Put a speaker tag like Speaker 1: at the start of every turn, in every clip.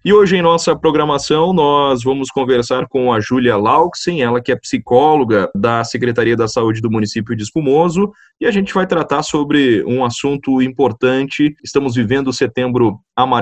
Speaker 1: E hoje em nossa programação nós vamos conversar com a Júlia Lauxen, ela que é psicóloga da Secretaria da Saúde do município de Espumoso, e a gente vai tratar sobre um assunto importante. Estamos vivendo o Setembro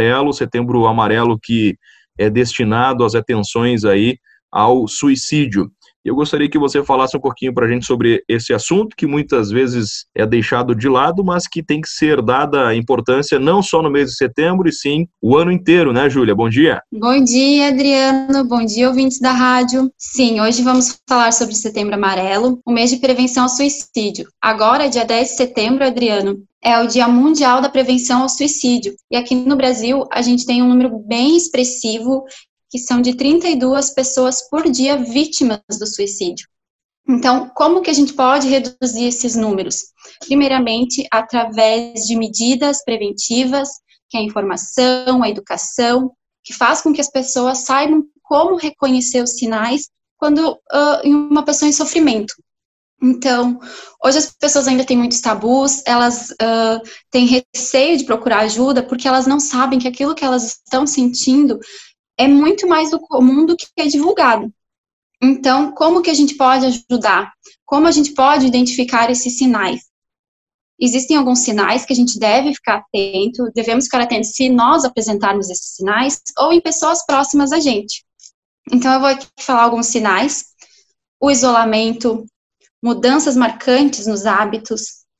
Speaker 1: Amarelo que é destinado às atenções aí ao suicídio. Eu gostaria que você falasse um pouquinho para a gente sobre esse assunto, que muitas vezes é deixado de lado, mas que tem que ser dada importância não só no mês de setembro, e sim o ano inteiro, né, Júlia? Bom dia.
Speaker 2: Bom dia, Adriano. Bom dia, ouvintes da rádio. Sim, hoje vamos falar sobre Setembro Amarelo, o mês de prevenção ao suicídio. Agora, dia 10 de setembro, Adriano, é o Dia Mundial da Prevenção ao Suicídio. E aqui no Brasil, a gente tem um número bem expressivo, que são de 32 pessoas por dia vítimas do suicídio. Então, como que a gente pode reduzir esses números? Primeiramente, através de medidas preventivas, que é a informação, a educação, que faz com que as pessoas saibam como reconhecer os sinais quando em uma pessoa em sofrimento. Então, hoje as pessoas ainda têm muitos tabus, elas têm receio de procurar ajuda porque elas não sabem que aquilo que elas estão sentindo é muito mais do comum do que é divulgado. Então, como que a gente pode ajudar? Como a gente pode identificar esses sinais? Existem alguns sinais que a gente deve ficar atento, devemos ficar atentos se nós apresentarmos esses sinais ou em pessoas próximas a gente. Então, eu vou aqui falar alguns sinais. O isolamento, mudanças marcantes nos hábitos,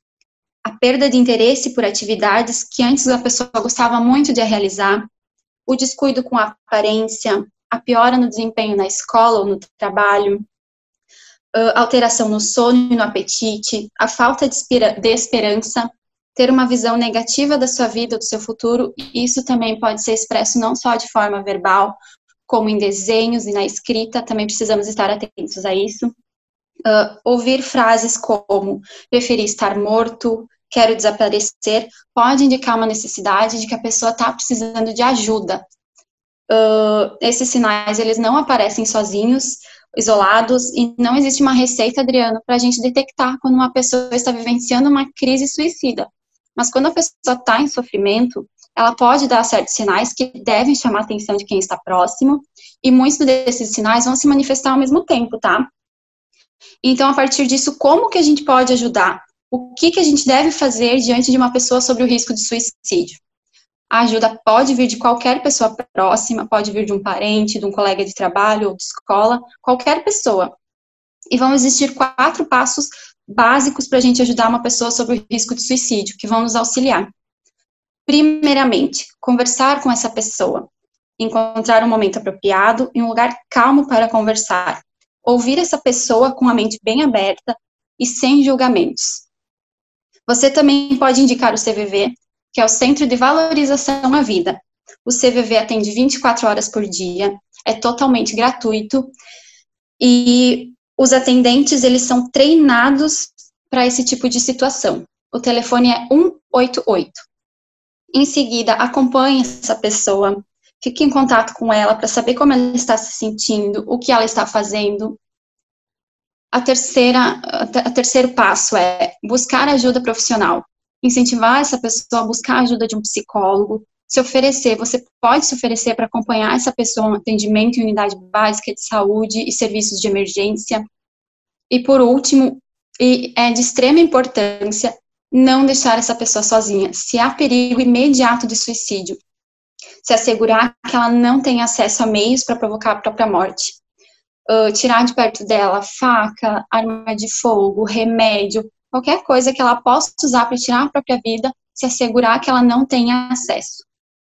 Speaker 2: a perda de interesse por atividades que antes a pessoa gostava muito de realizar, o descuido com a aparência, a piora no desempenho na escola ou no trabalho, alteração no sono e no apetite, a falta de esperança, ter uma visão negativa da sua vida, do seu futuro, e isso também pode ser expresso não só de forma verbal, como em desenhos e na escrita, também precisamos estar atentos a isso. Ouvir frases como, preferi estar morto, quero desaparecer, pode indicar uma necessidade de que a pessoa está precisando de ajuda. Esses sinais, eles não aparecem sozinhos, isolados, e não existe uma receita, Adriano, para a gente detectar quando uma pessoa está vivenciando uma crise suicida. Mas quando a pessoa está em sofrimento, ela pode dar certos sinais que devem chamar a atenção de quem está próximo, e muitos desses sinais vão se manifestar ao mesmo tempo, tá? Então, a partir disso, como que a gente pode ajudar? O que a gente deve fazer diante de uma pessoa sobre o risco de suicídio? A ajuda pode vir de qualquer pessoa próxima, pode vir de um parente, de um colega de trabalho ou de escola, qualquer pessoa. E vão existir 4 passos básicos para a gente ajudar uma pessoa sobre o risco de suicídio, que vão nos auxiliar. Primeiramente, conversar com essa pessoa, encontrar um momento apropriado e um lugar calmo para conversar. Ouvir essa pessoa com a mente bem aberta e sem julgamentos. Você também pode indicar o CVV, que é o Centro de Valorização à Vida. O CVV atende 24 horas por dia, é totalmente gratuito, e os atendentes, eles são treinados para esse tipo de situação. O telefone é 188. Em seguida, acompanhe essa pessoa, fique em contato com ela para saber como ela está se sentindo, o que ela está fazendo. O terceiro passo é buscar ajuda profissional. Incentivar essa pessoa a buscar a ajuda de um psicólogo, você pode se oferecer para acompanhar essa pessoa no atendimento em unidade básica de saúde e serviços de emergência. E por último, e é de extrema importância, não deixar essa pessoa sozinha. Se há perigo imediato de suicídio, se assegurar que ela não tem acesso a meios para provocar a própria morte. Tirar de perto dela faca, arma de fogo, remédio, qualquer coisa que ela possa usar para tirar a própria vida, se assegurar que ela não tenha acesso.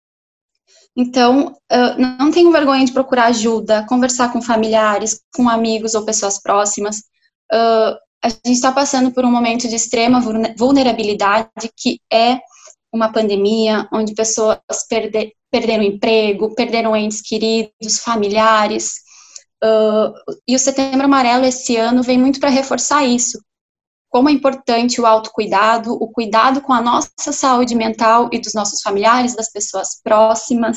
Speaker 2: Então, não tenham vergonha de procurar ajuda, conversar com familiares, com amigos ou pessoas próximas. A gente está passando por um momento de extrema vulnerabilidade, que é uma pandemia, onde pessoas perderam emprego, perderam entes queridos, familiares. E o Setembro Amarelo esse ano vem muito para reforçar isso. Como é importante o autocuidado, o cuidado com a nossa saúde mental e dos nossos familiares, das pessoas próximas,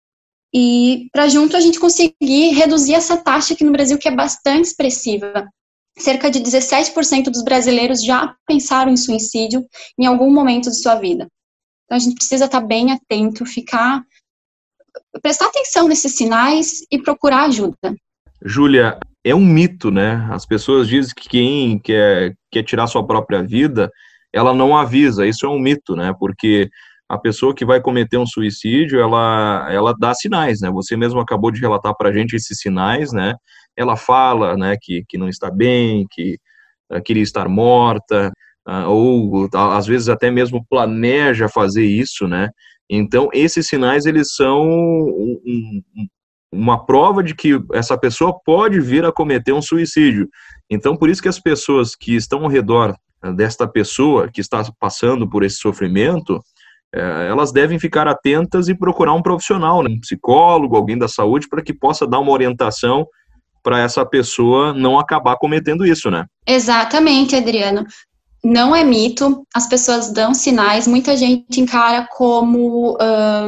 Speaker 2: e para junto a gente conseguir reduzir essa taxa aqui no Brasil, que é bastante expressiva. Cerca de 17% dos brasileiros já pensaram em suicídio em algum momento de sua vida. Então a gente precisa estar bem atento, ficar prestar atenção nesses sinais e procurar ajuda.
Speaker 1: Júlia, é um mito, né? As pessoas dizem que quem quer tirar sua própria vida, ela não avisa. Isso é um mito, né? Porque a pessoa que vai cometer um suicídio, ela dá sinais, né? Você mesmo acabou de relatar para a gente esses sinais, né? Ela fala, né, que não está bem, que queria estar morta, ou às vezes até mesmo planeja fazer isso, né? Então, esses sinais, eles são uma prova de que essa pessoa pode vir a cometer um suicídio. Então, por isso que as pessoas que estão ao redor desta pessoa que está passando por esse sofrimento, elas devem ficar atentas e procurar um profissional, né? Um psicólogo, alguém da saúde, para que possa dar uma orientação para essa pessoa não acabar cometendo isso, né?
Speaker 2: Exatamente, Adriano. Não é mito, as pessoas dão sinais, muita gente encara como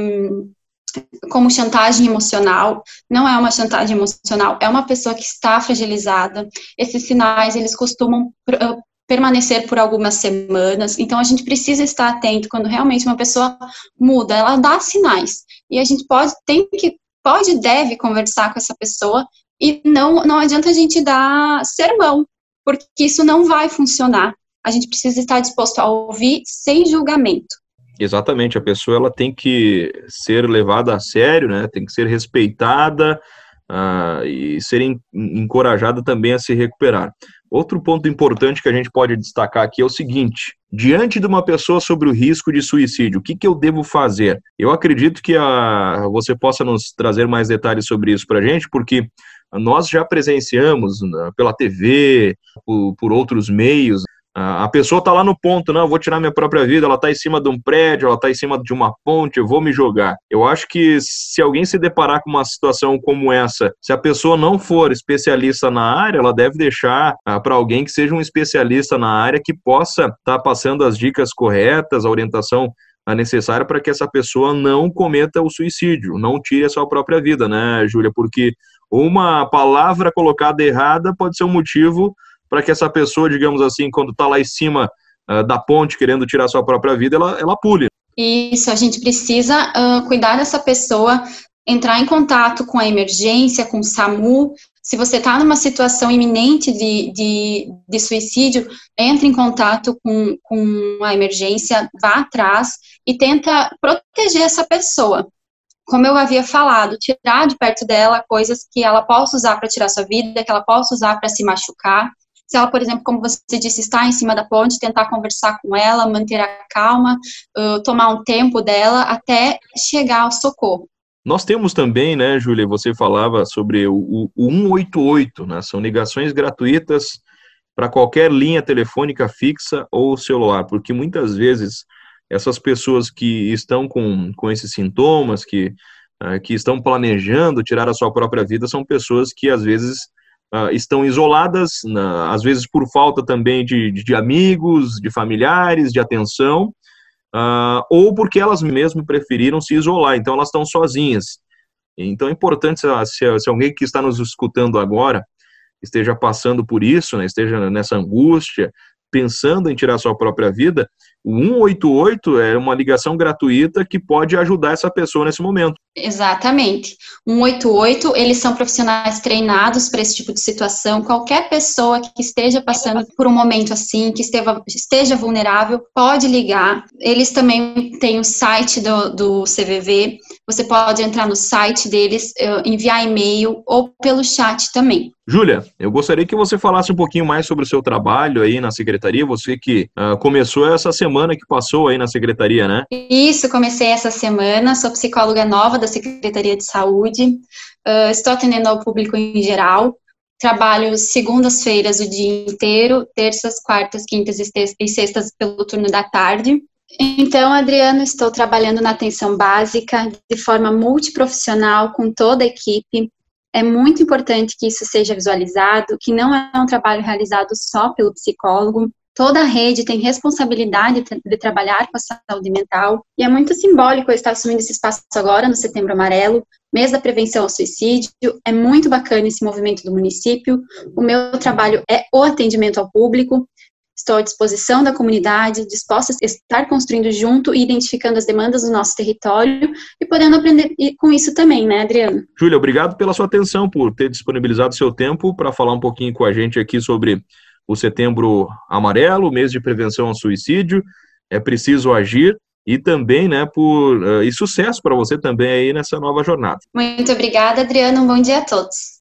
Speaker 2: chantagem emocional. Não é uma chantagem emocional, é uma pessoa que está fragilizada. Esses sinais, eles costumam permanecer por algumas semanas, então a gente precisa estar atento quando realmente uma pessoa muda, ela dá sinais, e a gente pode e deve conversar com essa pessoa, e não adianta a gente dar sermão, porque isso não vai funcionar. A gente precisa estar disposto a ouvir sem julgamento.
Speaker 1: Exatamente, a pessoa ela tem que ser levada a sério, né? Tem que ser respeitada e ser encorajada também a se recuperar. Outro ponto importante que a gente pode destacar aqui é o seguinte: diante de uma pessoa sobre o risco de suicídio, o que eu devo fazer? Eu acredito que você possa nos trazer mais detalhes sobre isso para a gente, porque nós já presenciamos pela TV, por outros meios. A pessoa está lá no ponto, não, eu vou tirar minha própria vida, ela está em cima de um prédio, ela está em cima de uma ponte, eu vou me jogar. Eu acho que se alguém se deparar com uma situação como essa, se a pessoa não for especialista na área, ela deve deixar para alguém que seja um especialista na área, que possa estar passando as dicas corretas, a orientação necessária para que essa pessoa não cometa o suicídio, não tire a sua própria vida, né, Júlia? Porque uma palavra colocada errada pode ser um motivo para que essa pessoa, digamos assim, quando está lá em cima da ponte querendo tirar sua própria vida, ela pule.
Speaker 2: Isso, a gente precisa cuidar dessa pessoa, entrar em contato com a emergência, com o SAMU. Se você está numa situação iminente de suicídio, entre em contato com a emergência, vá atrás e tenta proteger essa pessoa. Como eu havia falado, tirar de perto dela coisas que ela possa usar para tirar sua vida, que ela possa usar para se machucar. Se ela, por exemplo, como você disse, está em cima da ponte, tentar conversar com ela, manter a calma, tomar um tempo dela até chegar ao socorro.
Speaker 1: Nós temos também, né, Júlia, você falava sobre o 188, né, são ligações gratuitas para qualquer linha telefônica fixa ou celular, porque muitas vezes essas pessoas que estão com esses sintomas, que estão planejando tirar a sua própria vida, são pessoas que às vezes estão isoladas, às vezes por falta também de amigos, de familiares, de atenção, ou porque elas mesmas preferiram se isolar, então elas estão sozinhas. Então é importante, se alguém que está nos escutando agora esteja passando por isso, né, esteja nessa angústia, pensando em tirar sua própria vida, o 188 é uma ligação gratuita que pode ajudar essa pessoa nesse momento.
Speaker 2: Exatamente. 188, eles são profissionais treinados para esse tipo de situação. Qualquer pessoa que esteja passando por um momento assim, que esteja vulnerável, pode ligar. Eles também têm o site do CVV. Você pode entrar no site deles, enviar e-mail ou pelo chat também.
Speaker 1: Júlia, eu gostaria que você falasse um pouquinho mais sobre o seu trabalho aí na secretaria, você que começou essa semana que passou aí na secretaria, né?
Speaker 2: Isso, comecei essa semana, sou psicóloga nova da Secretaria de Saúde, estou atendendo ao público em geral, trabalho segundas-feiras o dia inteiro, terças, quartas, quintas e sextas pelo turno da tarde. Então, Adriano, estou trabalhando na atenção básica de forma multiprofissional com toda a equipe. É muito importante que isso seja visualizado, que não é um trabalho realizado só pelo psicólogo. Toda a rede tem responsabilidade de trabalhar com a saúde mental, e é muito simbólico eu estar assumindo esse espaço agora, no Setembro Amarelo, mês da prevenção ao suicídio. É muito bacana esse movimento do município. O meu trabalho é o atendimento ao público. estou à disposição da comunidade, disposta a estar construindo junto e identificando as demandas do nosso território e podendo aprender com isso também, né, Adriano?
Speaker 1: Júlia, obrigado pela sua atenção, por ter disponibilizado seu tempo para falar um pouquinho com a gente aqui sobre o Setembro Amarelo, mês de prevenção ao suicídio. É preciso agir. E também, né, e sucesso para você também aí nessa nova jornada.
Speaker 2: Muito obrigada, Adriano. Um bom dia a todos.